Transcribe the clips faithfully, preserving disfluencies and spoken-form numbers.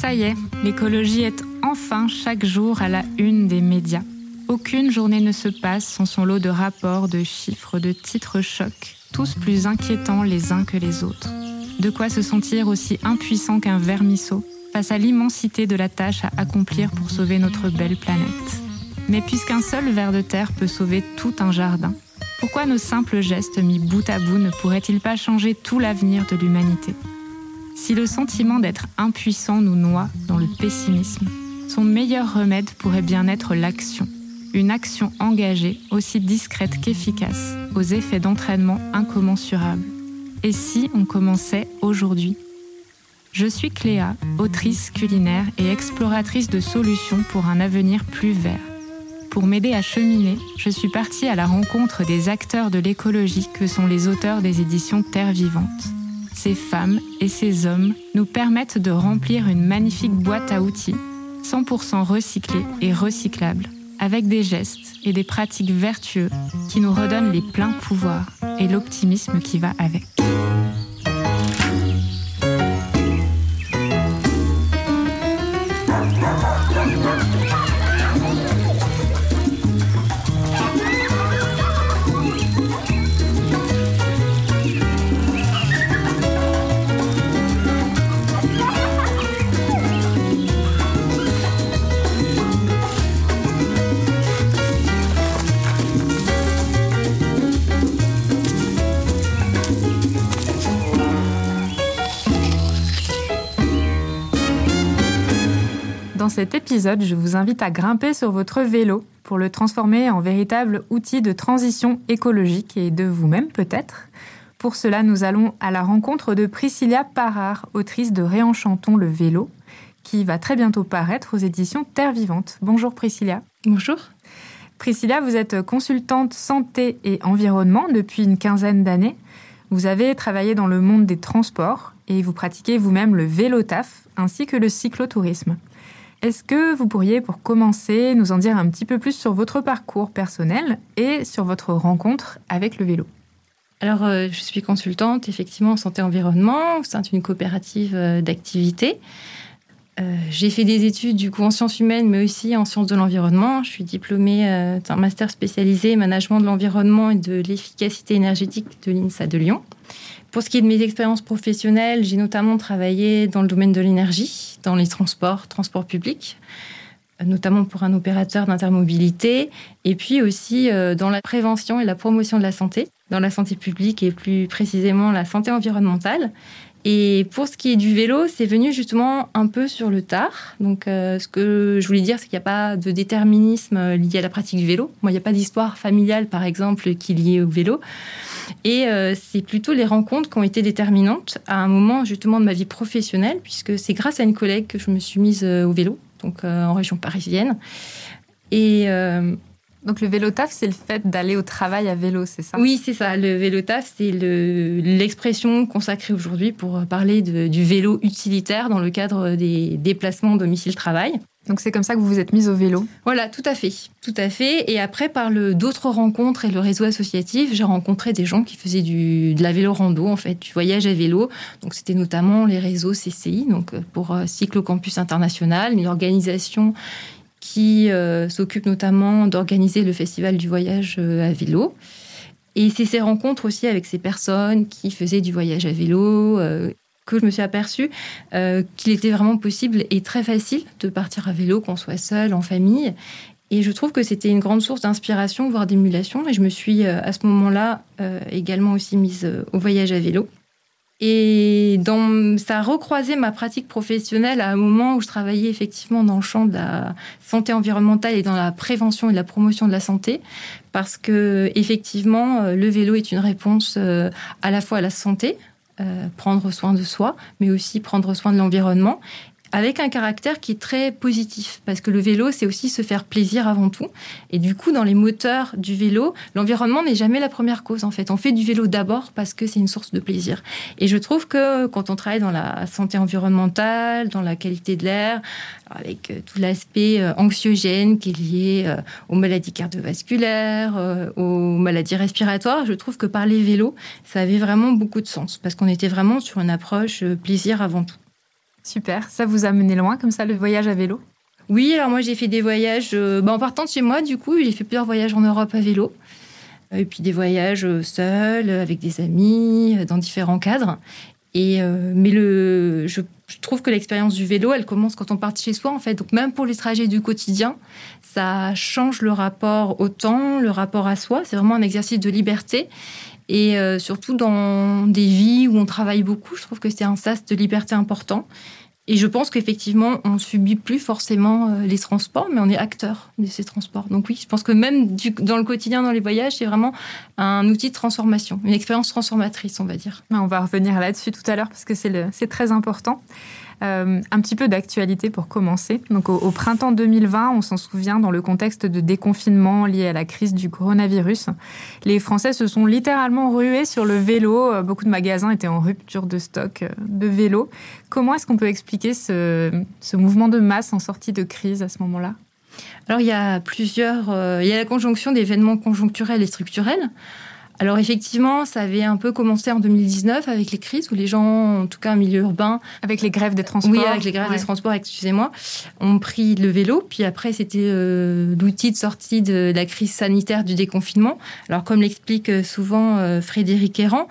Ça y est, l'écologie est enfin chaque jour à la une des médias. Aucune journée ne se passe sans son lot de rapports, de chiffres, de titres chocs, tous plus inquiétants les uns que les autres. De quoi se sentir aussi impuissant qu'un vermisseau face à l'immensité de la tâche à accomplir pour sauver notre belle planète. Mais puisqu'un seul ver de terre peut sauver tout un jardin, pourquoi nos simples gestes mis bout à bout ne pourraient-ils pas changer tout l'avenir de l'humanité ? Si le sentiment d'être impuissant nous noie dans le pessimisme, son meilleur remède pourrait bien être l'action. Une action engagée, aussi discrète qu'efficace, aux effets d'entraînement incommensurables. Et si on commençait aujourd'hui ? Je suis Cléa, autrice culinaire et exploratrice de solutions pour un avenir plus vert. Pour m'aider à cheminer, je suis partie à la rencontre des acteurs de l'écologie que sont les auteurs des éditions Terre Vivante. Ces femmes et ces hommes nous permettent de remplir une magnifique boîte à outils, cent pour cent recyclée et recyclable, avec des gestes et des pratiques vertueux qui nous redonnent les pleins pouvoirs et l'optimisme qui va avec. Dans cet épisode, je vous invite à grimper sur votre vélo pour le transformer en véritable outil de transition écologique et de vous-même peut-être. Pour cela, nous allons à la rencontre de Priscilla Parard, autrice de Réenchantons le vélo, qui va très bientôt paraître aux éditions Terre Vivante. Bonjour Priscilla. Bonjour. Priscilla, vous êtes consultante santé et environnement depuis une quinzaine d'années. Vous avez travaillé dans le monde des transports et vous pratiquez vous-même le vélo-taf ainsi que le cyclotourisme. Est-ce que vous pourriez, pour commencer, nous en dire un petit peu plus sur votre parcours personnel et sur votre rencontre avec le vélo ? Alors, euh, je suis consultante, effectivement, en santé-environnement, au sein d'une coopérative euh, d'activité. Euh, j'ai fait des études, du coup, en sciences humaines, mais aussi en sciences de l'environnement. Je suis diplômée euh, d'un master spécialisé management de l'environnement et de l'efficacité énergétique de l'INSA de Lyon. Pour ce qui est de mes expériences professionnelles, j'ai notamment travaillé dans le domaine de l'énergie, dans les transports, transports publics, notamment pour un opérateur d'intermobilité, et puis aussi dans la prévention et la promotion de la santé, dans la santé publique et plus précisément la santé environnementale. Et pour ce qui est du vélo, c'est venu justement un peu sur le tard. Donc, euh, ce que je voulais dire, c'est qu'il n'y a pas de déterminisme lié à la pratique du vélo. Moi, il n'y a pas d'histoire familiale, par exemple, qui est liée au vélo. Et euh, c'est plutôt les rencontres qui ont été déterminantes à un moment, justement, de ma vie professionnelle, puisque c'est grâce à une collègue que je me suis mise au vélo, donc euh, en région parisienne. Et... Euh, Donc le vélo-taf, c'est le fait d'aller au travail à vélo, c'est ça ? Oui, c'est ça. Le vélo-taf, c'est le, l'expression consacrée aujourd'hui pour parler de, du vélo utilitaire dans le cadre des déplacements domicile-travail. Donc c'est comme ça que vous vous êtes mise au vélo ? Voilà, tout à fait. Tout à fait. Et après, par le, d'autres rencontres et le réseau associatif, j'ai rencontré des gens qui faisaient du, de la vélo-rando, en fait, du voyage à vélo. Donc c'était notamment les réseaux C C I, donc pour Cyclo-Campus International, une organisation qui euh, s'occupe notamment d'organiser le Festival du voyage euh, à vélo. Et c'est ces rencontres aussi avec ces personnes qui faisaient du voyage à vélo euh, que je me suis aperçue euh, qu'il était vraiment possible et très facile de partir à vélo, qu'on soit seul, en famille. Et je trouve que c'était une grande source d'inspiration, voire d'émulation. Et je me suis euh, à ce moment-là euh, également aussi mise euh, au voyage à vélo. Et dans, ça a recroisé ma pratique professionnelle à un moment où je travaillais effectivement dans le champ de la santé environnementale et dans la prévention et la promotion de la santé, parce que effectivement, le vélo est une réponse à la fois à la santé, euh, prendre soin de soi, mais aussi prendre soin de l'environnement, avec un caractère qui est très positif, parce que le vélo, c'est aussi se faire plaisir avant tout. Et du coup, dans les moteurs du vélo, l'environnement n'est jamais la première cause, en fait. On fait du vélo d'abord parce que c'est une source de plaisir. Et je trouve que quand on travaille dans la santé environnementale, dans la qualité de l'air, avec tout l'aspect anxiogène qui est lié aux maladies cardiovasculaires, aux maladies respiratoires, je trouve que par les vélos, ça avait vraiment beaucoup de sens, parce qu'on était vraiment sur une approche plaisir avant tout. Super. Ça vous a mené loin comme ça, le voyage à vélo ? Oui, alors moi j'ai fait des voyages, euh, bah, en partant de chez moi du coup, j'ai fait plusieurs voyages en Europe à vélo. Et puis des voyages seuls, avec des amis, dans différents cadres. Et, euh, mais le, je, je trouve que l'expérience du vélo, elle commence quand on part de chez soi, en fait. Donc même pour les trajets du quotidien, ça change le rapport au temps, le rapport à soi. C'est vraiment un exercice de liberté. Et euh, surtout dans des vies où on travaille beaucoup, je trouve que c'est un sas de liberté important. Et je pense qu'effectivement, on ne subit plus forcément les transports, mais on est acteur de ces transports. Donc oui, je pense que même du, dans le quotidien, dans les voyages, c'est vraiment un outil de transformation, une expérience transformatrice, on va dire. On va revenir là-dessus tout à l'heure, parce que c'est, le, c'est très important. Euh, un petit peu d'actualité pour commencer. Donc, au, au printemps deux mille vingt, on s'en souvient, dans le contexte de déconfinement lié à la crise du coronavirus, les Français se sont littéralement rués sur le vélo. Beaucoup de magasins étaient en rupture de stock de vélos. Comment est-ce qu'on peut expliquer ce, ce mouvement de masse en sortie de crise à ce moment-là ? Alors, il y a plusieurs... Euh, il y a la conjonction d'événements conjoncturels et structurels. Alors effectivement, ça avait un peu commencé en deux mille dix-neuf avec les crises où les gens, en tout cas en milieu urbain... Avec les grèves des transports. Oui, avec les grèves ouais. des transports, excusez-moi, ont pris le vélo. Puis après, c'était euh, l'outil de sortie de la crise sanitaire du déconfinement. Alors comme l'explique souvent euh, Frédéric Errand,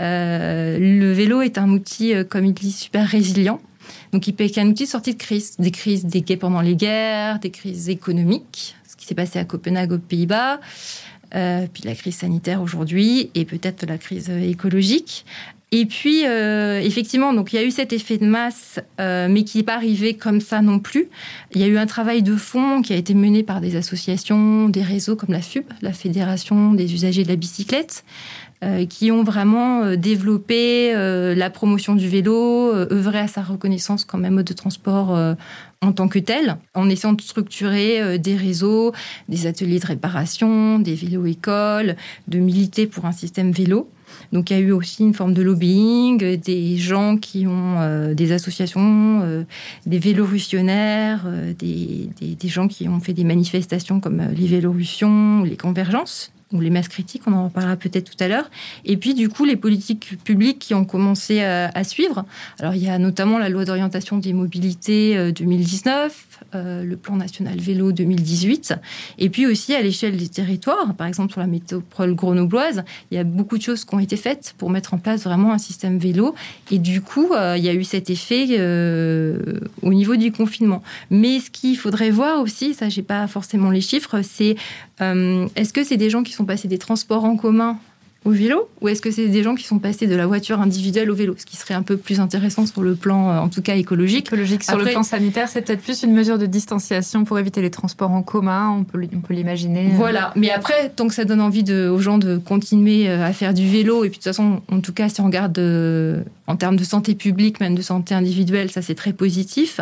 euh, le vélo est un outil, euh, comme il dit, super résilient. Donc il peut être un outil de sortie de crise. Des crises des quais pendant les guerres, des crises économiques, ce qui s'est passé à Copenhague aux Pays-Bas, Euh, puis la crise sanitaire aujourd'hui et peut-être la crise écologique. Et puis, euh, effectivement, donc il y a eu cet effet de masse, euh, mais qui n'est pas arrivé comme ça non plus. Il y a eu un travail de fond qui a été mené par des associations, des réseaux comme la F U B, la Fédération des usagers de la bicyclette, euh, qui ont vraiment euh, développé euh, la promotion du vélo, euh, œuvré à sa reconnaissance comme un mode de transport euh, en tant que tel, en essayant de structurer euh, des réseaux, des ateliers de réparation, des vélos-écoles, de militer pour un système vélo. Donc il y a eu aussi une forme de lobbying, des gens qui ont euh, des associations, euh, des vélorussionnaires, euh, des, des, des gens qui ont fait des manifestations comme euh, les Vélorussions, les Convergences, ou les masses critiques, on en reparlera peut-être tout à l'heure. Et puis, du coup, les politiques publiques qui ont commencé à, à suivre. Alors, il y a notamment la loi d'orientation des mobilités euh, deux mille dix-neuf, euh, le plan national vélo deux mille dix-huit. Et puis aussi, à l'échelle des territoires, par exemple sur la métropole grenobloise, il y a beaucoup de choses qui ont été faites pour mettre en place vraiment un système vélo. Et du coup, euh, il y a eu cet effet euh, au niveau du confinement. Mais ce qu'il faudrait voir aussi, ça, j'ai pas forcément les chiffres, c'est euh, est-ce que c'est des gens qui sont passés des transports en commun au vélo, ou est-ce que c'est des gens qui sont passés de la voiture individuelle au vélo, ce qui serait un peu plus intéressant sur le plan, en tout cas écologique. Écologique. Sur Après, le plan sanitaire, c'est peut-être plus une mesure de distanciation pour éviter les transports en commun, on peut, on peut l'imaginer. Voilà, mais après, tant que ça donne envie de, aux gens de continuer à faire du vélo, et puis de toute façon, en tout cas, si on regarde de, en termes de santé publique, même de santé individuelle, ça c'est très positif.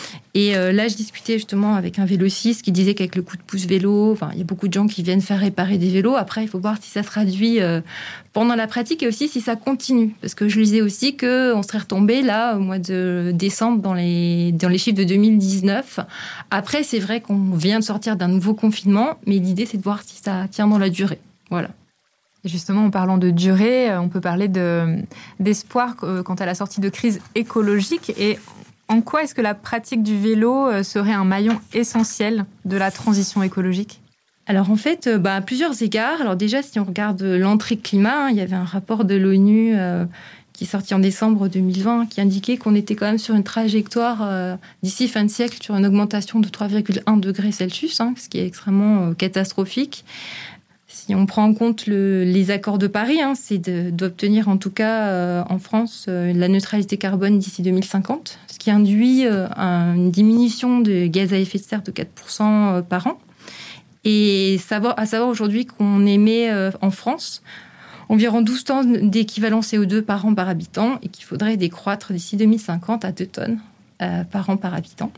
Et euh, là, je discutais justement avec un vélociste qui disait qu'avec le coup de pouce vélo, enfin, il y a beaucoup de gens qui viennent faire réparer des vélos. Après, il faut voir si ça se traduit euh, pendant la pratique et aussi si ça continue. Parce que je lisais aussi qu'on serait retombé là au mois de décembre dans les, dans les chiffres de deux mille dix-neuf. Après, c'est vrai qu'on vient de sortir d'un nouveau confinement, mais l'idée, c'est de voir si ça tient dans la durée. Voilà. Et justement, en parlant de durée, on peut parler de, d'espoir quant à la sortie de crise écologique. Et en quoi est-ce que la pratique du vélo serait un maillon essentiel de la transition écologique ? Alors en fait, bah, à plusieurs égards. Alors déjà, si on regarde l'entrée climat, hein, il y avait un rapport de l'ONU euh, qui est sorti en décembre deux mille vingt qui indiquait qu'on était quand même sur une trajectoire euh, d'ici fin de siècle sur une augmentation de trois virgule un degrés Celsius, hein, ce qui est extrêmement euh, catastrophique. Si on prend en compte le, les accords de Paris, hein, c'est de, d'obtenir en tout cas euh, en France euh, la neutralité carbone d'ici deux mille cinquante, ce qui induit euh, un, une diminution de gaz à effet de serre de quatre pour cent par an. Et savoir, à savoir aujourd'hui qu'on émet euh, en France environ douze tonnes d'équivalent C O deux par an par habitant et qu'il faudrait décroître d'ici deux mille cinquante à deux tonnes euh, par an par habitant.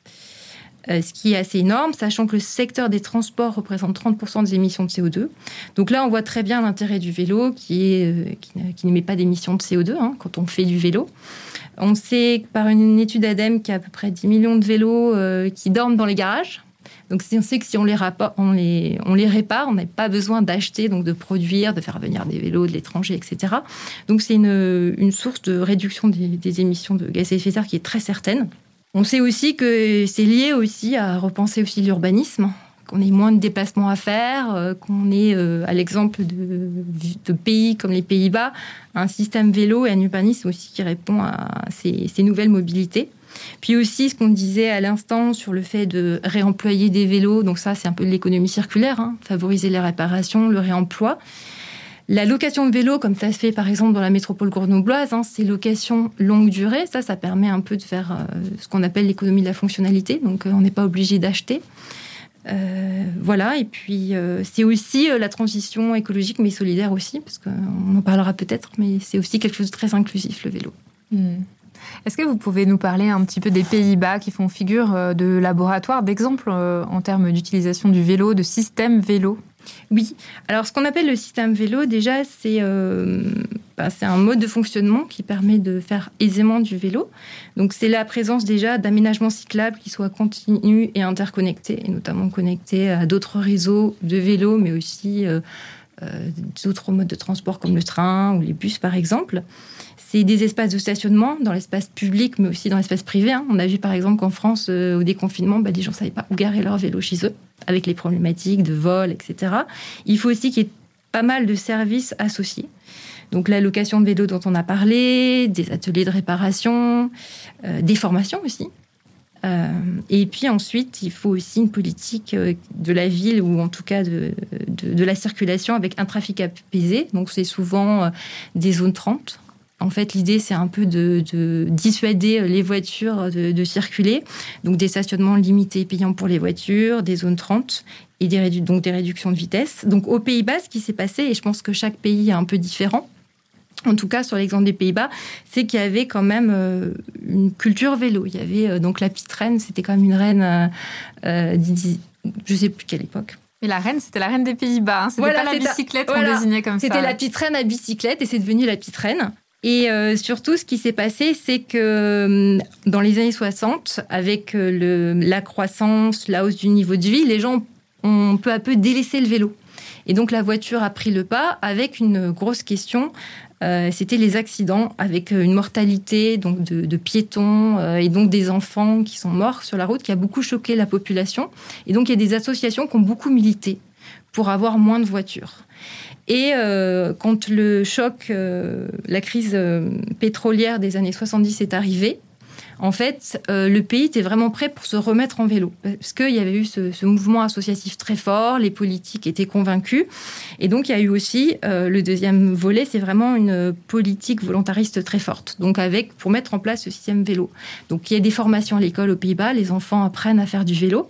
Euh, ce qui est assez énorme, sachant que le secteur des transports représente trente pour cent des émissions de C O deux. Donc là, on voit très bien l'intérêt du vélo qui, est, euh, qui, qui n'émet pas d'émissions de C O deux hein, quand on fait du vélo. On sait par une étude ADEME qu'il y a à peu près dix millions de vélos euh, qui dorment dans les garages. Donc, on sait que si on les, rapa- on les, on les répare, on n'a pas besoin d'acheter, donc de produire, de faire venir des vélos de l'étranger, et cetera. Donc, c'est une, une source de réduction des, des émissions de gaz à effet de serre qui est très certaine. On sait aussi que c'est lié aussi à repenser aussi l'urbanisme, qu'on ait moins de déplacements à faire, qu'on ait, euh, à l'exemple de, de pays comme les Pays-Bas, un système vélo et un urbanisme aussi qui répond à ces, ces nouvelles mobilités. Puis aussi, ce qu'on disait à l'instant sur le fait de réemployer des vélos, donc ça, c'est un peu de l'économie circulaire, hein, favoriser les réparations, le réemploi. La location de vélo, comme ça se fait par exemple dans la métropole grenobloise, hein, c'est location longue durée. Ça, ça permet un peu de faire euh, ce qu'on appelle l'économie de la fonctionnalité. Donc, euh, on n'est pas obligé d'acheter. Euh, voilà, et puis euh, c'est aussi euh, la transition écologique, mais solidaire aussi, parce qu'on en parlera peut-être, mais c'est aussi quelque chose de très inclusif, le vélo. Mmh. Est-ce que vous pouvez nous parler un petit peu des Pays-Bas qui font figure de laboratoire, d'exemple en termes d'utilisation du vélo, de système vélo ? Oui. Alors, ce qu'on appelle le système vélo, déjà, c'est, euh, bah, c'est un mode de fonctionnement qui permet de faire aisément du vélo. Donc, c'est la présence déjà d'aménagements cyclables qui soient continus et interconnectés, et notamment connectés à d'autres réseaux de vélos, mais aussi euh, euh, d'autres modes de transport comme le train ou les bus, par exemple. C'est des espaces de stationnement dans l'espace public, mais aussi dans l'espace privé. Hein. On a vu par exemple qu'en France, euh, au déconfinement, bah, les gens ne savaient pas où garer leur vélo chez eux, avec les problématiques de vol, et cetera. Il faut aussi qu'il y ait pas mal de services associés. Donc la location de vélo dont on a parlé, des ateliers de réparation, euh, des formations aussi. Euh, et puis ensuite, il faut aussi une politique de la ville, ou en tout cas de, de, de la circulation, avec un trafic apaisé. Donc c'est souvent euh, des zones trente. En fait, l'idée, c'est un peu de, de dissuader les voitures de, de circuler. Donc, des stationnements limités payants pour les voitures, des zones trente, et des, rédu- donc des réductions de vitesse. Donc, aux Pays-Bas, ce qui s'est passé, et je pense que chaque pays est un peu différent, en tout cas, sur l'exemple des Pays-Bas, c'est qu'il y avait quand même euh, une culture vélo. Il y avait euh, donc la petite reine, c'était quand même une reine, euh, euh, je ne sais plus quelle époque. Mais la reine, c'était la reine des Pays-Bas. Hein. C'était voilà, pas la bicyclette qu'on voilà, désignait comme c'était ça. C'était la petite reine à bicyclette, et c'est devenu la petite reine. Et euh, surtout, ce qui s'est passé, c'est que euh, dans les années soixante, avec euh, le, la croissance, la hausse du niveau de vie, les gens ont peu à peu délaissé le vélo. Et donc, la voiture a pris le pas avec une grosse question. Euh, c'était les accidents, avec une mortalité donc de, de piétons euh, et donc des enfants qui sont morts sur la route, qui a beaucoup choqué la population. Et donc, il y a des associations qui ont beaucoup milité pour avoir moins de voitures. Et euh, quand le choc, euh, la crise euh, pétrolière des années soixante-dix est arrivée, en fait, euh, le pays était vraiment prêt pour se remettre en vélo. Parce qu'il y avait eu ce, ce mouvement associatif très fort, les politiques étaient convaincus. Et donc, il y a eu aussi, euh, le deuxième volet, c'est vraiment une politique volontariste très forte. Donc, avec, pour mettre en place ce système vélo. Donc, il y a des formations à l'école aux Pays-Bas, les enfants apprennent à faire du vélo.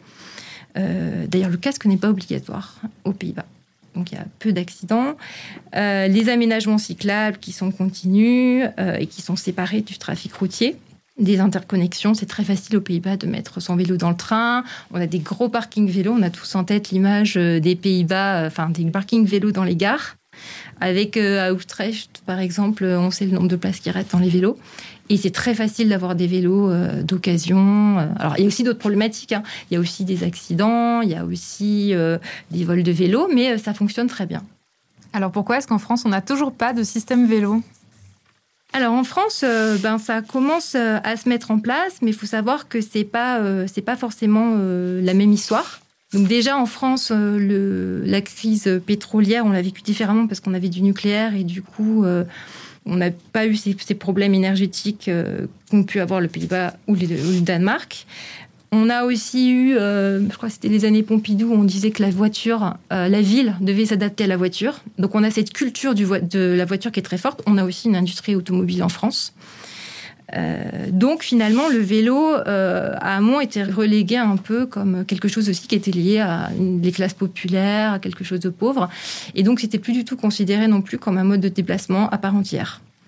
Euh, d'ailleurs, le casque n'est pas obligatoire aux Pays-Bas. Donc, il y a peu d'accidents. Euh, les aménagements cyclables qui sont continus euh, et qui sont séparés du trafic routier. Des interconnexions, c'est très facile aux Pays-Bas de mettre son vélo dans le train. On a des gros parkings vélos. On a tous en tête l'image des Pays-Bas, enfin des parkings vélos dans les gares. Avec euh, à Utrecht, par exemple, on sait le nombre de places qui restent dans les vélos. Et c'est très facile d'avoir des vélos euh, d'occasion. Alors, il y a aussi d'autres problématiques. Hein. Il y a aussi des accidents, il y a aussi euh, des vols de vélos, mais euh, ça fonctionne très bien. Alors, pourquoi est-ce qu'en France, on n'a toujours pas de système vélo ? Alors, en France, euh, ben, ça commence à se mettre en place, mais il faut savoir que ce n'est pas, euh, c'est pas forcément euh, la même histoire. Donc déjà, en France, euh, le, la crise pétrolière, on l'a vécue différemment parce qu'on avait du nucléaire et du coup... Euh, on n'a pas eu ces, ces problèmes énergétiques euh, qu'ont pu avoir le Pays-Bas ou, les, ou le Danemark. On a aussi eu, euh, je crois que c'était les années Pompidou, où on disait que la voiture, euh, la ville devait s'adapter à la voiture. Donc on a cette culture du vo- de la voiture qui est très forte. On a aussi une industrie automobile en France. Euh, donc finalement, le vélo euh, a à un moment été relégué un peu comme quelque chose aussi qui était lié à une, les classes populaires, à quelque chose de pauvre. Et donc, c'était plus du tout considéré non plus comme un mode de déplacement à part entière.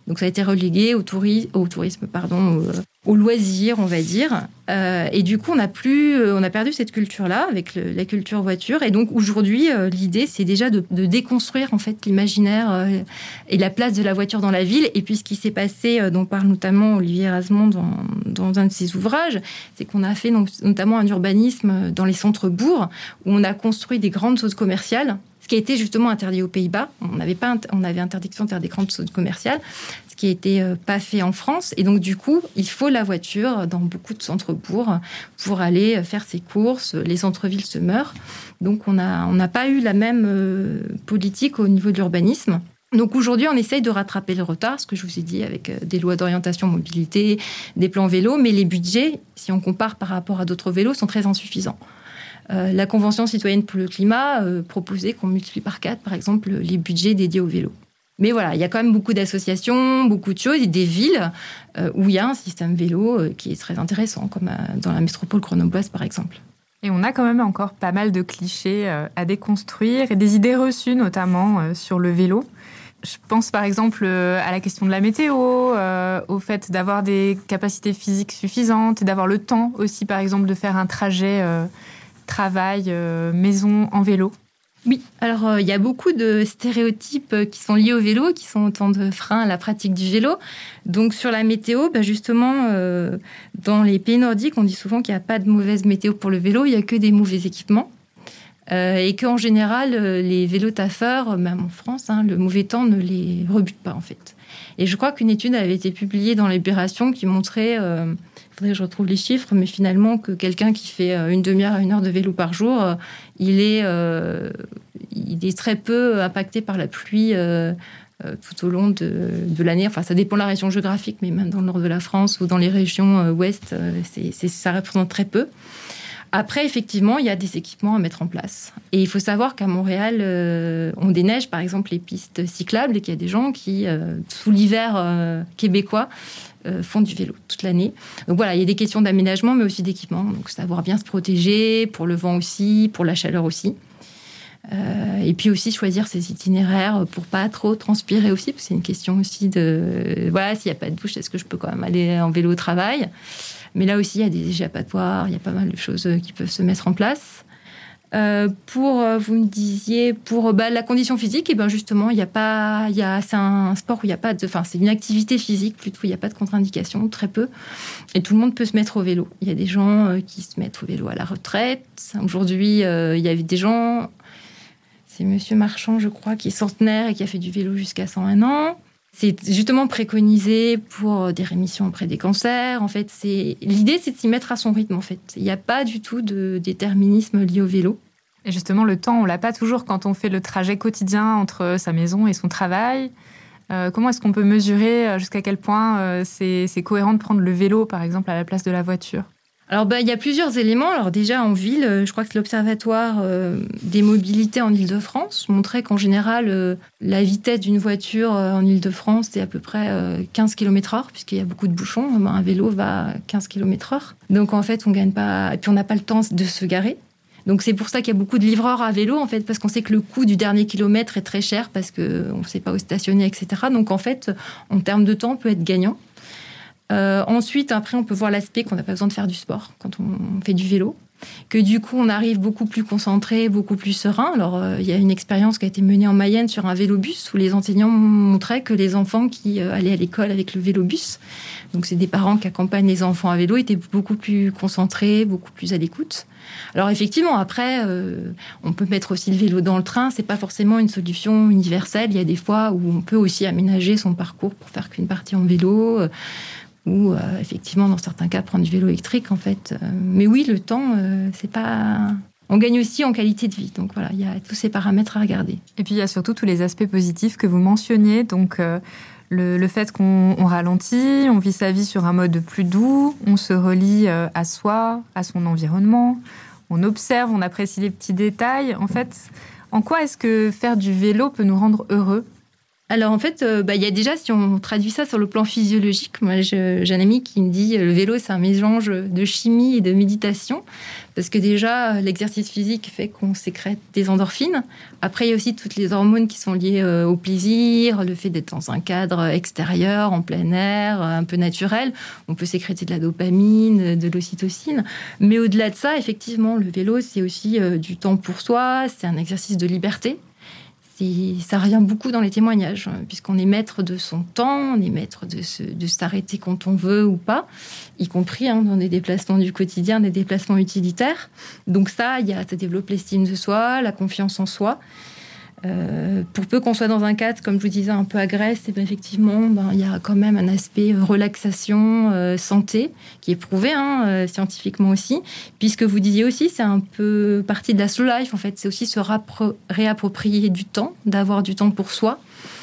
Donc ça a été relégué au, touri- au tourisme, pardon, au, au loisir, on va dire. Euh, et du coup, on a plus, on a perdu cette culture-là avec le, la culture voiture. Et donc aujourd'hui, euh, l'idée, c'est déjà de, de déconstruire en fait l'imaginaire euh, et la place de la voiture dans la ville. Et puis ce qui s'est passé, euh, dont parle notamment Olivier Erasmond dans, dans un de ses ouvrages, c'est qu'on a fait donc, notamment un urbanisme dans les centres-bourgs où on a construit des grandes zones commerciales. Ce qui a été justement interdit aux Pays-Bas. On n'avait pas, on avait interdiction de faire des grandes zones commerciales, ce qui n'était euh, pas fait en France. Et donc, du coup, il faut la voiture dans beaucoup de centres-bourgs pour aller faire ses courses. Les centres-villes se meurent. Donc, on n'a on n'a pas eu la même euh, politique au niveau de l'urbanisme. Donc aujourd'hui, on essaye de rattraper le retard, ce que je vous ai dit, avec des lois d'orientation mobilité, des plans vélo, mais les budgets, si on compare par rapport à d'autres vélos, sont très insuffisants. Euh, la Convention citoyenne pour le climat euh, proposait qu'on multiplie par quatre, par exemple, les budgets dédiés au vélo. Mais voilà, il y a quand même beaucoup d'associations, beaucoup de choses, et des villes euh, où il y a un système vélo euh, qui est très intéressant, comme euh, dans la métropole grenobloise, par exemple. Et on a quand même encore pas mal de clichés euh, à déconstruire, et des idées reçues, notamment euh, sur le vélo. Je pense par exemple à la question de la météo, euh, au fait d'avoir des capacités physiques suffisantes, et d'avoir le temps aussi, par exemple, de faire un trajet euh, travail, euh, maison en vélo. Oui, alors euh, il y a beaucoup de stéréotypes qui sont liés au vélo, qui sont autant de freins à la pratique du vélo. Donc sur la météo, bah, justement, euh, dans les pays nordiques, on dit souvent qu'il n'y a pas de mauvaise météo pour le vélo, il n'y a que des mauvais équipements. Euh, et qu'en général, euh, les vélos taffeurs, même en France, hein, le mauvais temps ne les rebute pas, en fait. Et je crois qu'une étude avait été publiée dans Libération qui montrait, euh, il faudrait que je retrouve les chiffres, mais finalement que quelqu'un qui fait une demi-heure à une heure de vélo par jour, euh, il, est, euh, il est très peu impacté par la pluie euh, euh, tout au long de, de l'année. Enfin, ça dépend de la région géographique, mais même dans le nord de la France ou dans les régions euh, ouest, euh, c'est, c'est, ça représente très peu. Après, effectivement, il y a des équipements à mettre en place. Et il faut savoir qu'à Montréal, euh, on déneige, par exemple, les pistes cyclables et qu'il y a des gens qui, euh, sous l'hiver euh, québécois, euh, font du vélo toute l'année. Donc voilà, il y a des questions d'aménagement, mais aussi d'équipement. Donc savoir bien se protéger, pour le vent aussi, pour la chaleur aussi. Euh, et puis aussi choisir ses itinéraires pour pas trop transpirer aussi, parce que c'est une question aussi de... Voilà, s'il n'y a pas de douche, est-ce que je peux quand même aller en vélo au travail ? Mais là aussi, il y a des échappatoires, il y a pas mal de choses qui peuvent se mettre en place. Euh, pour, vous me disiez, pour bah, la condition physique, et ben justement, il y a pas, il y a, c'est un sport où il y a pas de, enfin, c'est une activité physique plutôt, il n'y a pas de contre-indication, très peu. Et tout le monde peut se mettre au vélo. Il y a des gens euh, qui se mettent au vélo à la retraite. Aujourd'hui, euh, il y avait des gens, c'est Monsieur Marchand, je crois, qui est centenaire et qui a fait du vélo jusqu'à cent un ans. C'est justement préconisé pour des rémissions après des cancers. En fait, c'est... l'idée, c'est de s'y mettre à son rythme, en fait. Il n'y a pas du tout de déterminisme lié au vélo. Et justement, le temps, on ne l'a pas toujours quand on fait le trajet quotidien entre sa maison et son travail. Euh, comment est-ce qu'on peut mesurer jusqu'à quel point euh, c'est, c'est cohérent de prendre le vélo, par exemple, à la place de la voiture ? Alors, bah, il y a plusieurs éléments. Alors, déjà, en ville, je crois que l'Observatoire euh, des mobilités en Île-de-France montrait qu'en général, euh, la vitesse d'une voiture euh, en Île-de-France, c'est à peu près euh, quinze kilomètres heure, puisqu'il y a beaucoup de bouchons. Un vélo va à quinze kilomètres heure. Donc, en fait, on gagne pas... Et puis, on n'a pas le temps de se garer. Donc, c'est pour ça qu'il y a beaucoup de livreurs à vélo, en fait, parce qu'on sait que le coût du dernier kilomètre est très cher, parce qu'on ne sait pas où stationner, et cetera. Donc, en fait, en termes de temps, on peut être gagnant. Euh, ensuite, après, on peut voir l'aspect qu'on n'a pas besoin de faire du sport quand on fait du vélo, que du coup, on arrive beaucoup plus concentré, beaucoup plus serein. Alors, euh, il y a une expérience qui a été menée en Mayenne sur un vélobus où les enseignants montraient que les enfants qui euh, allaient à l'école avec le vélobus, donc c'est des parents qui accompagnent les enfants à vélo, étaient beaucoup plus concentrés, beaucoup plus à l'écoute. Alors effectivement, après, euh, on peut mettre aussi le vélo dans le train. C'est pas forcément une solution universelle. Il y a des fois où on peut aussi aménager son parcours pour faire qu'une partie en vélo. Euh, ou euh, effectivement, dans certains cas, prendre du vélo électrique, en fait. Euh, mais oui, le temps, euh, c'est pas... On gagne aussi en qualité de vie. Donc voilà, il y a tous ces paramètres à regarder. Et puis, il y a surtout tous les aspects positifs que vous mentionniez. Donc, euh, le, le fait qu'on on ralentit, on vit sa vie sur un mode plus doux, on se relie euh, à soi, à son environnement, on observe, on apprécie les petits détails. En fait, en quoi est-ce que faire du vélo peut nous rendre heureux ? Alors en fait, euh, bah, y a déjà, si on traduit ça sur le plan physiologique, moi je, j'ai un ami qui me dit euh, le vélo c'est un mélange de chimie et de méditation, parce que déjà l'exercice physique fait qu'on sécrète des endorphines. Après il y a aussi toutes les hormones qui sont liées euh, au plaisir, le fait d'être dans un cadre extérieur, en plein air, un peu naturel. On peut sécréter de la dopamine, de l'ocytocine. Mais au-delà de ça, effectivement, le vélo c'est aussi euh, du temps pour soi, c'est un exercice de liberté. C'est, ça revient beaucoup dans les témoignages, puisqu'on est maître de son temps, on est maître de, se, de s'arrêter quand on veut ou pas, y compris hein, dans des déplacements du quotidien, des déplacements utilitaires. Donc ça, y a, ça développe l'estime de soi, la confiance en soi. Euh, pour peu qu'on soit dans un cadre, comme je vous disais, un peu agreste, et ben effectivement, ben, y a quand même un aspect relaxation, euh, santé, qui est prouvé hein, euh, scientifiquement aussi. Puisque vous disiez aussi, c'est un peu partie de la slow life, en fait. C'est aussi se rappro- réapproprier du temps, d'avoir du temps pour soi.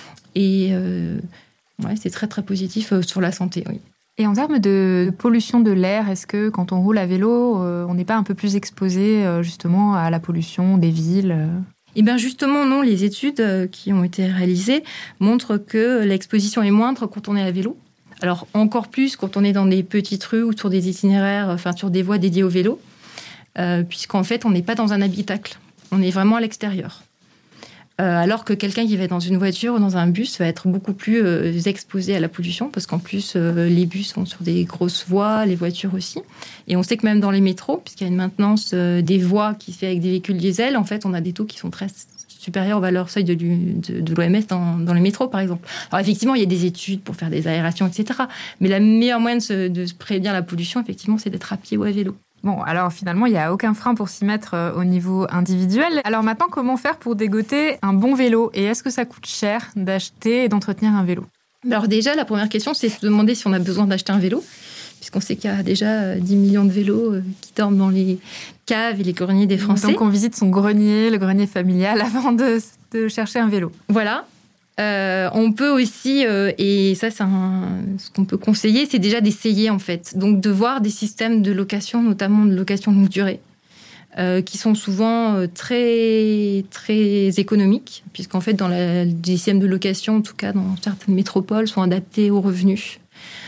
Et euh, ouais, c'est très, très positif euh, sur la santé, oui. Et en termes de pollution de l'air, est-ce que quand on roule à vélo, euh, on n'est pas un peu plus exposé euh, justement à la pollution des villes euh Eh bien justement, non. Les études qui ont été réalisées montrent que l'exposition est moindre quand on est à vélo. Alors encore plus quand on est dans des petites rues ou sur des itinéraires, enfin sur des voies dédiées au vélo, euh, puisqu'en fait, on n'est pas dans un habitacle. On est vraiment à l'extérieur. Euh, alors que quelqu'un qui va dans une voiture ou dans un bus va être beaucoup plus euh, exposé à la pollution, parce qu'en plus, euh, les bus sont sur des grosses voies, les voitures aussi. Et on sait que même dans les métros, puisqu'il y a une maintenance euh, des voies qui se fait avec des véhicules diesel, en fait, on a des taux qui sont très supérieurs aux valeurs seuil de, de, de l'O M S dans, dans les métros, par exemple. Alors effectivement, il y a des études pour faire des aérations, et cetera. Mais la meilleure moyen de se, de se prévenir la pollution, effectivement, c'est d'être à pied ou à vélo. Bon, alors finalement, il n'y a aucun frein pour s'y mettre euh, au niveau individuel. Alors maintenant, comment faire pour dégoter un bon vélo ? Et est-ce que ça coûte cher d'acheter et d'entretenir un vélo ? Alors déjà, la première question, c'est de se demander si on a besoin d'acheter un vélo, puisqu'on sait qu'il y a déjà dix millions de vélos euh, qui dorment dans les caves et les greniers des Français. Donc on visite son grenier, le grenier familial, avant de, de chercher un vélo. Voilà. Euh, on peut aussi, euh, et ça c'est un, ce qu'on peut conseiller, c'est déjà d'essayer en fait. Donc de voir des systèmes de location, notamment de location longue durée, euh, qui sont souvent euh, très, très économiques, puisqu'en fait dans la, les systèmes de location, en tout cas dans certaines métropoles, sont adaptés aux revenus.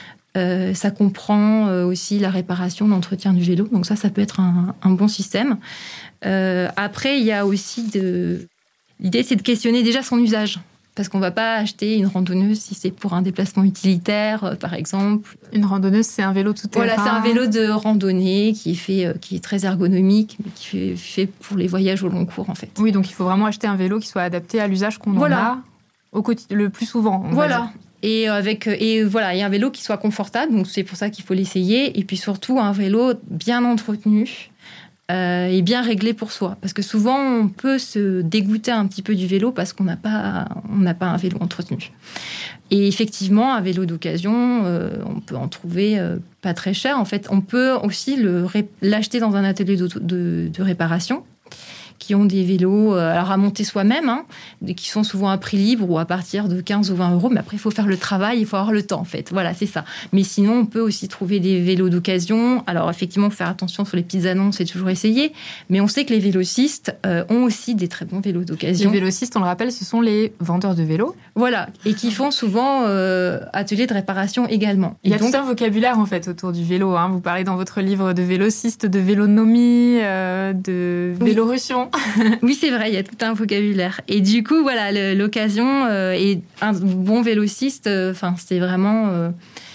Euh, ça comprend euh, aussi la réparation, l'entretien du vélo, donc ça, ça peut être un, un bon système. Euh, après, il y a aussi de... L'idée, c'est de questionner déjà son usage. Parce qu'on ne va pas acheter une randonneuse si c'est pour un déplacement utilitaire, euh, par exemple. Une randonneuse, c'est un vélo tout-terrain. Voilà, c'est un vélo de randonnée qui est, fait, euh, qui est très ergonomique, mais qui est fait pour les voyages au long cours, en fait. Oui, donc il faut vraiment acheter un vélo qui soit adapté à l'usage qu'on voilà. en a au quotidien, le plus souvent. Voilà. Et, avec, et voilà, il y a un vélo qui soit confortable, donc c'est pour ça qu'il faut l'essayer. Et puis surtout, un vélo bien entretenu. Euh, et bien réglé pour soi. Parce que souvent, on peut se dégoûter un petit peu du vélo parce qu'on n'a pas, on n'a pas un vélo entretenu. Et effectivement, un vélo d'occasion, euh, on peut en trouver euh, pas très cher. En fait, on peut aussi le, l'acheter dans un atelier de, de, de réparation, qui ont des vélos euh, alors à monter soi-même, hein, qui sont souvent à prix libre ou à partir de quinze ou vingt euros. Mais après, il faut faire le travail, il faut avoir le temps, en fait. Voilà, c'est ça. Mais sinon, on peut aussi trouver des vélos d'occasion. Alors, effectivement, faire attention sur les petites annonces, c'est toujours essayer. Mais on sait que les vélocistes euh, ont aussi des très bons vélos d'occasion. Les vélocistes, on le rappelle, ce sont les vendeurs de vélos. Voilà. Et qui font souvent euh, ateliers de réparation également. Il y a donc, tout un vocabulaire, en fait, autour du vélo. Hein. Vous parlez dans votre livre de vélociste, de vélonomie, euh, de vélorussion. Oui, c'est vrai, il y a tout un vocabulaire. Et du coup, voilà, le, l'occasion euh, et un bon vélociste, enfin, euh, c'est vraiment... Euh,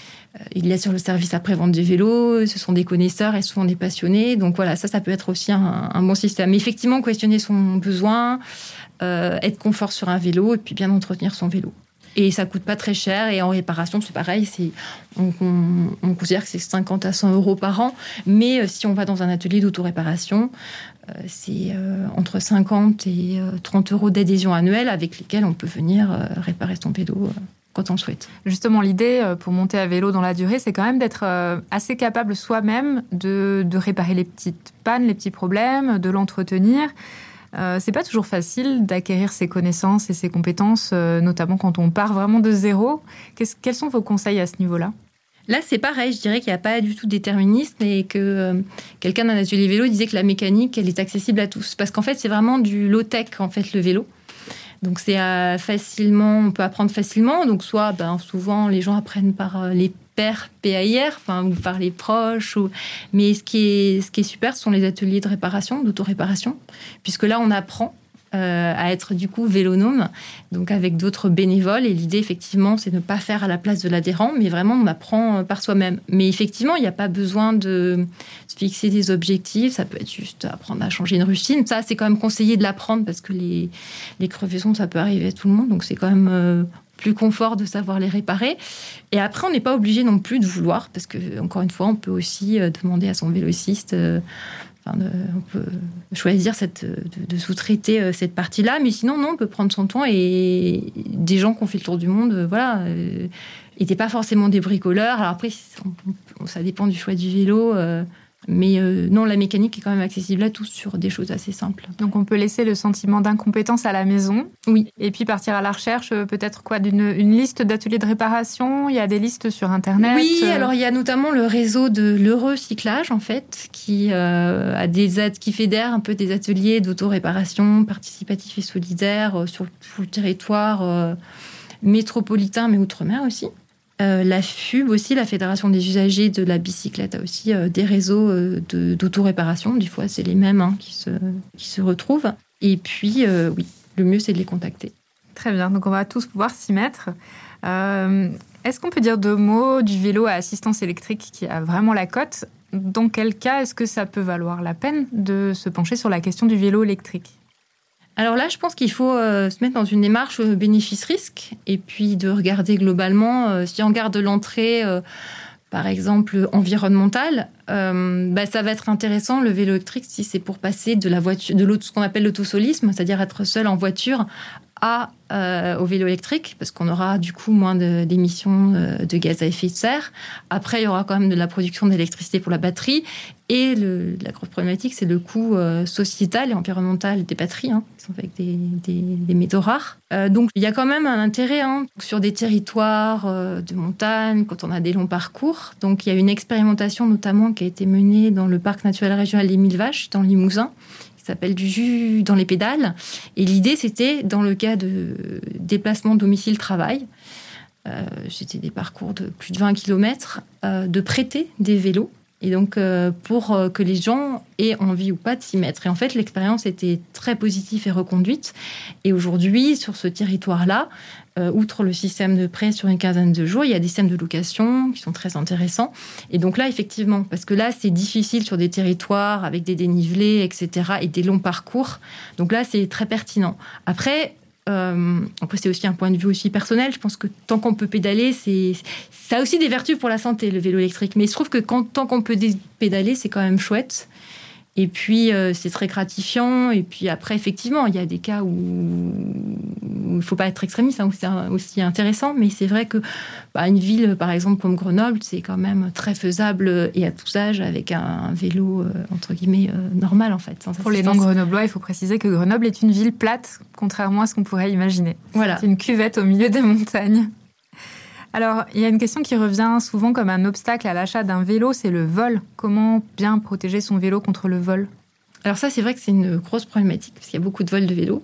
il y a sur le service après-vente du vélo, ce sont des connaisseurs et souvent des passionnés. Donc voilà, ça, ça peut être aussi un, un bon système. Mais effectivement, questionner son besoin, euh, être confort sur un vélo et puis bien entretenir son vélo. Et ça coûte pas très cher. Et en réparation, c'est pareil. C'est, on, on, on considère que c'est cinquante à cent euros par an. Mais euh, si on va dans un atelier d'autoréparation, euh, c'est euh, entre cinquante et trente euros d'adhésion annuelle avec lesquels on peut venir euh, réparer son vélo euh, quand on le souhaite. Justement, l'idée euh, pour monter à vélo dans la durée, c'est quand même d'être euh, assez capable soi-même de, de réparer les petites pannes, les petits problèmes, de l'entretenir. Euh, c'est pas toujours facile d'acquérir ces connaissances et ces compétences, euh, notamment quand on part vraiment de zéro. Qu'est-ce, quels sont vos conseils à ce niveau-là ? Là, c'est pareil. Je dirais qu'il n'y a pas du tout de déterminisme et que euh, quelqu'un d'un atelier vélo disait que la mécanique, elle est accessible à tous. Parce qu'en fait, c'est vraiment du low-tech, en fait, le vélo. Donc c'est euh, facilement, on peut apprendre facilement. Donc soit, ben, souvent les gens apprennent par euh, les pairs, P A I R, enfin, ou par les proches. Ou... Mais ce qui est, ce qui est super, ce sont les ateliers de réparation, d'auto-réparation, puisque là on apprend Euh, à être du coup vélonome, donc avec d'autres bénévoles. Et l'idée, effectivement, c'est de ne pas faire à la place de l'adhérent, mais vraiment on apprend par soi-même. Mais effectivement, il n'y a pas besoin de se fixer des objectifs. Ça peut être juste apprendre à changer une rustine. Ça, c'est quand même conseillé de l'apprendre parce que les, les crevaisons, ça peut arriver à tout le monde. Donc, c'est quand même euh, plus confort de savoir les réparer. Et après, on n'est pas obligé non plus de vouloir parce que, encore une fois, on peut aussi euh, demander à son vélociste... Euh, on peut choisir cette, de, de sous-traiter cette partie-là, mais sinon, non, on peut prendre son temps. Et des gens qui ont fait le tour du monde, voilà, n'étaient pas forcément des bricoleurs. Alors après, ça dépend du choix du vélo. Mais euh, non, la mécanique est quand même accessible à tous sur des choses assez simples. Donc on peut laisser le sentiment d'incompétence à la maison. Oui. Et puis partir à la recherche, peut-être quoi, d'une une liste d'ateliers de réparation. Il y a des listes sur Internet. Oui, alors il y a notamment le réseau de l'Heureux Cyclage, en fait, qui, euh, a des at- qui fédère un peu des ateliers d'auto-réparation participatifs et solidaires sur tout le territoire euh, métropolitain, mais outre-mer aussi. Euh, la F U B aussi, la Fédération des usagers de la bicyclette, a aussi euh, des réseaux euh, de, d'auto-réparation. Des fois, c'est les mêmes hein, qui, se, qui se retrouvent. Et puis, euh, oui, le mieux, c'est de les contacter. Très bien, donc on va tous pouvoir s'y mettre. Euh, est-ce qu'on peut dire deux mots du vélo à assistance électrique qui a vraiment la cote ? Dans quel cas est-ce que ça peut valoir la peine de se pencher sur la question du vélo électrique ? Alors là, je pense qu'il faut euh, se mettre dans une démarche euh, bénéfice-risque et puis de regarder globalement, euh, si on regarde l'entrée, euh, par exemple, environnementale, euh, bah, ça va être intéressant, le vélo électrique, si c'est pour passer de, la voiture, de l'auto, ce qu'on appelle l'autosolisme, c'est-à-dire être seul en voiture, à, euh, au vélo électrique, parce qu'on aura du coup moins de, d'émissions euh, de gaz à effet de serre. Après, il y aura quand même de la production d'électricité pour la batterie. Et le, la grosse problématique, c'est le coût euh, sociétal et environnemental des batteries, hein, qui sont faites avec des, des, des métaux rares. Euh, donc, il y a quand même un intérêt hein, sur des territoires euh, de montagne, quand on a des longs parcours. Donc, il y a une expérimentation notamment qui a été menée dans le parc naturel régional des Mille Vaches, dans le Limousin, qui s'appelle du jus dans les pédales. Et l'idée, c'était, dans le cas de déplacement domicile-travail, euh, c'était des parcours de plus de vingt kilomètres, euh, de prêter des vélos. Et donc, euh, pour euh, que les gens aient envie ou pas de s'y mettre. Et en fait, l'expérience était très positive et reconduite. Et aujourd'hui, sur ce territoire-là, euh, outre le système de prêt sur une quinzaine de jours, il y a des systèmes de location qui sont très intéressants. Et donc là, effectivement, parce que là, c'est difficile sur des territoires avec des dénivelés, et cetera, et des longs parcours. Donc là, c'est très pertinent. Après... Euh, après, c'est aussi un point de vue aussi personnel. Je pense que tant qu'on peut pédaler, c'est, ça a aussi des vertus pour la santé, le vélo électrique. Mais il se trouve que quand, tant qu'on peut pédaler, c'est quand même chouette. Et puis, euh, c'est très gratifiant. Et puis après, effectivement, il y a des cas où, où il ne faut pas être extrémiste, hein, où c'est aussi intéressant. Mais c'est vrai que bah, une ville, par exemple, comme Grenoble, c'est quand même très faisable et à tous âges avec un, un vélo, euh, entre guillemets, euh, normal, en fait. Sans Pour les non-grenoblois, il faut préciser que Grenoble est une ville plate, contrairement à ce qu'on pourrait imaginer. Voilà. C'est une cuvette au milieu des montagnes. Alors, il y a une question qui revient souvent comme un obstacle à l'achat d'un vélo, c'est le vol. Comment bien protéger son vélo contre le vol ? Alors ça, c'est vrai que c'est une grosse problématique, parce qu'il y a beaucoup de vols de vélos.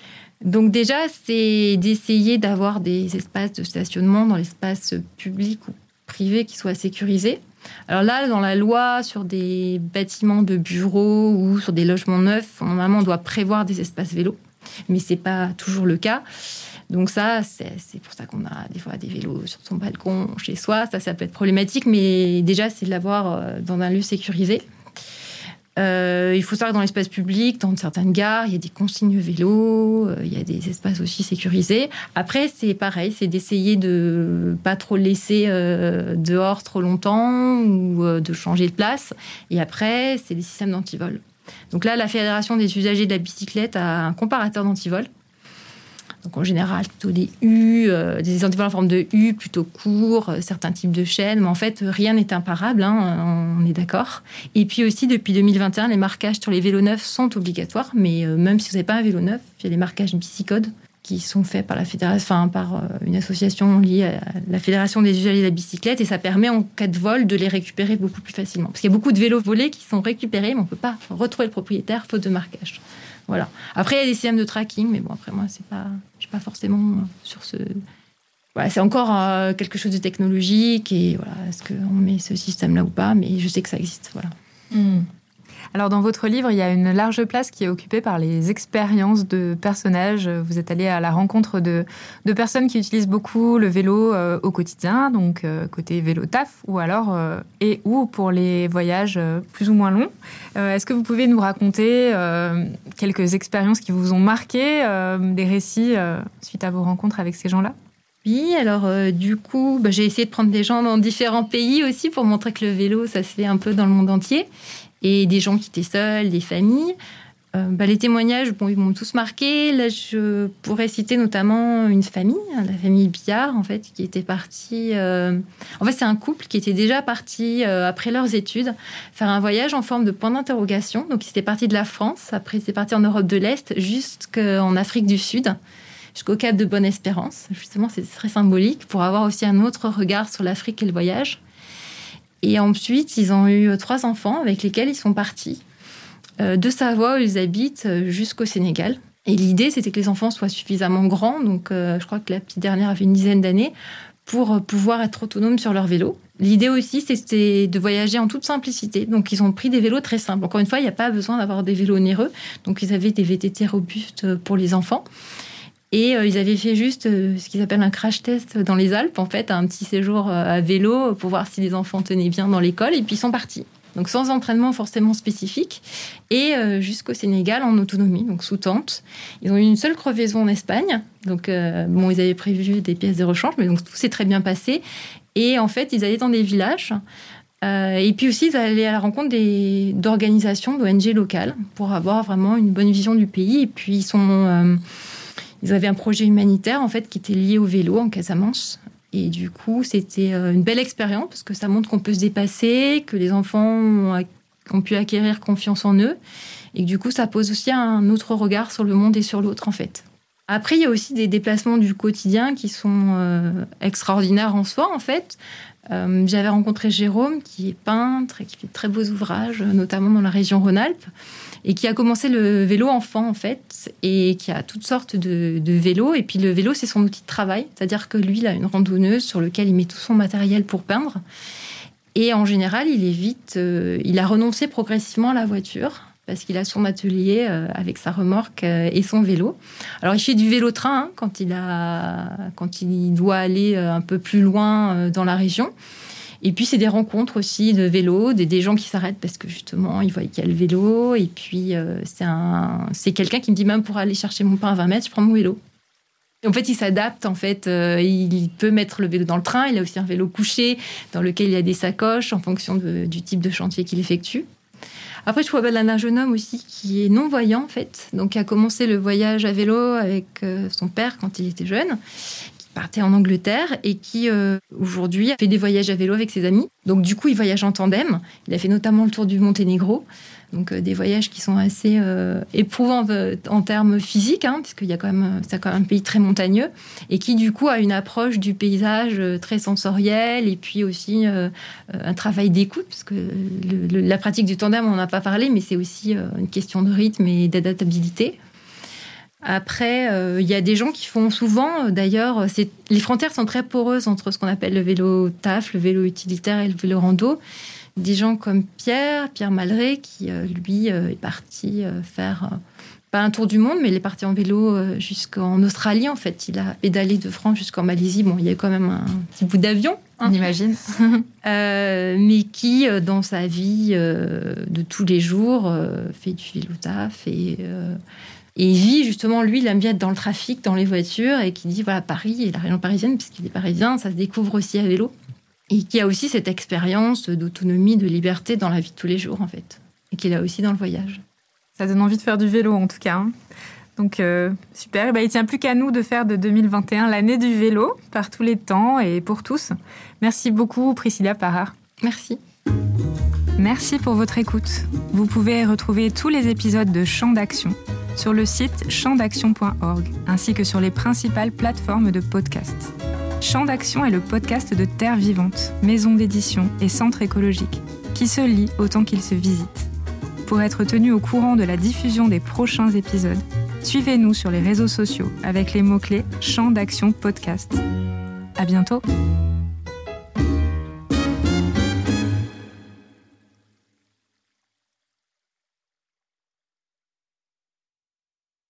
Donc déjà, c'est d'essayer d'avoir des espaces de stationnement dans l'espace public ou privé qui soient sécurisés. Alors là, dans la loi, sur des bâtiments de bureaux ou sur des logements neufs, normalement, on doit prévoir des espaces vélos, mais ce n'est pas toujours le cas. Donc ça, c'est, c'est pour ça qu'on a des fois des vélos sur son balcon, chez soi. Ça, ça peut être problématique, mais déjà, c'est de l'avoir dans un lieu sécurisé. Euh, il faut savoir que dans l'espace public, dans certaines gares, il y a des consignes vélos, euh, il y a des espaces aussi sécurisés. Après, c'est pareil, c'est d'essayer de pas trop le laisser euh, dehors trop longtemps ou euh, de changer de place. Et après, c'est des systèmes d'antivol. Donc là, la Fédération des usagers de la bicyclette a un comparateur d'antivol. Donc en général, plutôt des U, euh, des antivols en forme de U, plutôt courts, euh, certains types de chaînes. Mais en fait, rien n'est imparable, hein, on est d'accord. Et puis aussi, depuis deux mille vingt et un, les marquages sur les vélos neufs sont obligatoires. Mais euh, même si vous n'avez pas un vélo neuf, il y a les marquages Bicicode qui sont faits par, la fédération, enfin, par euh, une association liée à la Fédération des usagers de la bicyclette. Et ça permet, en cas de vol, de les récupérer beaucoup plus facilement. Parce qu'il y a beaucoup de vélos volés qui sont récupérés, mais on ne peut pas retrouver le propriétaire faute de marquage. Voilà. Après, il y a des systèmes de tracking, mais bon, après, moi, c'est pas, je suis pas forcément sur ce... Voilà, c'est encore euh, quelque chose de technologique, et voilà, est-ce qu'on met ce système-là ou pas, mais je sais que ça existe, voilà. Mmh. Alors, dans votre livre, il y a une large place qui est occupée par les expériences de personnages. Vous êtes allé à la rencontre de, de personnes qui utilisent beaucoup le vélo euh, au quotidien, donc euh, côté vélo taf, ou alors, euh, et ou pour les voyages euh, plus ou moins longs. Euh, est-ce que vous pouvez nous raconter euh, quelques expériences qui vous ont marqué, euh, des récits euh, suite à vos rencontres avec ces gens-là ? Oui, alors euh, du coup, bah, j'ai essayé de prendre des gens dans différents pays aussi pour montrer que le vélo, ça se fait un peu dans le monde entier. Et des gens qui étaient seuls, des familles. Euh, bah, les témoignages, bon, ils m'ont tous marqué. Là, je pourrais citer notamment une famille, la famille Billard, en fait, qui était partie... Euh... En fait, c'est un couple qui était déjà parti, euh, après leurs études, faire un voyage en forme de point d'interrogation. Donc, ils étaient partis de la France. Après, ils étaient partis en Europe de l'Est, jusqu'en Afrique du Sud, jusqu'au Cap de Bonne-Espérance. Justement, c'est très symbolique pour avoir aussi un autre regard sur l'Afrique et le voyage. Et ensuite, ils ont eu trois enfants avec lesquels ils sont partis euh, de Savoie où ils habitent jusqu'au Sénégal. Et l'idée, c'était que les enfants soient suffisamment grands, donc euh, je crois que la petite dernière avait une dizaine d'années, pour pouvoir être autonomes sur leur vélo. L'idée aussi, c'était de voyager en toute simplicité. Donc, ils ont pris des vélos très simples. Encore une fois, il n'y a pas besoin d'avoir des vélos onéreux. Donc, ils avaient des V T T robustes pour les enfants. Et euh, ils avaient fait juste euh, ce qu'ils appellent un crash test dans les Alpes, en fait, un petit séjour euh, à vélo pour voir si les enfants tenaient bien dans l'école. Et puis, ils sont partis. Donc, sans entraînement forcément spécifique. Et euh, jusqu'au Sénégal en autonomie, donc sous tente. Ils ont eu une seule crevaison en Espagne. Donc, euh, bon, ils avaient prévu des pièces de rechange, mais donc tout s'est très bien passé. Et en fait, ils allaient dans des villages. Euh, et puis aussi, ils allaient à la rencontre des, d'organisations, d'O N G locales, pour avoir vraiment une bonne vision du pays. Et puis, ils sont... Euh, Ils avaient un projet humanitaire, en fait, qui était lié au vélo en Casamance. Et du coup, c'était une belle expérience parce que ça montre qu'on peut se dépasser, que les enfants ont, ont pu acquérir confiance en eux. Et que du coup, ça pose aussi un autre regard sur le monde et sur l'autre, en fait. Après, il y a aussi des déplacements du quotidien qui sont euh, extraordinaires en soi, en fait. Euh, j'avais rencontré Jérôme, qui est peintre et qui fait de très beaux ouvrages, notamment dans la région Rhône-Alpes, et qui a commencé le vélo enfant, en fait, et qui a toutes sortes de, de vélos. Et puis, le vélo, c'est son outil de travail. C'est-à-dire que lui, il a une randonneuse sur laquelle il met tout son matériel pour peindre. Et en général, il évite... Euh, il a renoncé progressivement à la voiture parce qu'il a son atelier euh, avec sa remorque euh, et son vélo. Alors, il fait du vélo-train hein, quand, il a, quand il doit aller euh, un peu plus loin euh, dans la région. Et puis, c'est des rencontres aussi de vélo, des, des gens qui s'arrêtent parce que, justement, ils voient qu'il y a le vélo. Et puis, euh, c'est, un, c'est quelqu'un qui me dit, même pour aller chercher mon pain à vingt mètres, je prends mon vélo. Et en fait, il s'adapte. En fait, euh, il peut mettre le vélo dans le train. Il a aussi un vélo couché dans lequel il y a des sacoches en fonction de, du type de chantier qu'il effectue. Après, je vois un jeune homme aussi qui est non-voyant, en fait. Donc, qui a commencé le voyage à vélo avec euh, son père quand il était jeune, partait en Angleterre et qui, euh, aujourd'hui, fait des voyages à vélo avec ses amis. Donc, du coup, il voyage en tandem. Il a fait notamment le tour du Monténégro. Donc, euh, des voyages qui sont assez euh, éprouvants euh, en termes physiques, hein, puisqu'il y a quand même, c'est quand même un pays très montagneux, et qui, du coup, a une approche du paysage euh, très sensorielle, et puis aussi euh, un travail d'écoute, parce que le, le, la pratique du tandem, on n'en a pas parlé, mais c'est aussi euh, une question de rythme et d'adaptabilité. Après, il euh, y a des gens qui font souvent, d'ailleurs, c'est, les frontières sont très poreuses entre ce qu'on appelle le vélo taf, le vélo utilitaire et le vélo rando. Des gens comme Pierre, Pierre Malré, qui, euh, lui, euh, est parti euh, faire, euh, pas un tour du monde, mais il est parti en vélo euh, jusqu'en Australie, en fait. Il a pédalé de France jusqu'en Malaisie. Bon, il y a quand même un petit bout d'avion. Hein. On imagine. euh, mais qui, euh, dans sa vie euh, de tous les jours, euh, fait du vélo taf et... Euh, Et il vit, justement, lui, il aime bien être dans le trafic, dans les voitures, et qui dit, voilà, Paris et la région parisienne, puisqu'il est parisien, ça se découvre aussi à vélo. Et qui a aussi cette expérience d'autonomie, de liberté dans la vie de tous les jours, en fait. Et qu'il a aussi dans le voyage. Ça donne envie de faire du vélo, en tout cas. Hein. Donc, euh, super. Bah, il ne tient plus qu'à nous de faire de deux mille vingt et un l'année du vélo, par tous les temps et pour tous. Merci beaucoup, Priscilla Parra. Merci. Merci pour votre écoute. Vous pouvez retrouver tous les épisodes de Champ d'Action sur le site champ d'action point org, ainsi que sur les principales plateformes de podcast. Champ d'Action est le podcast de Terre Vivante, maison d'édition et centre écologique, qui se lit autant qu'il se visite. Pour être tenu au courant de la diffusion des prochains épisodes, suivez-nous sur les réseaux sociaux avec les mots-clés Champ d'action podcast. À bientôt!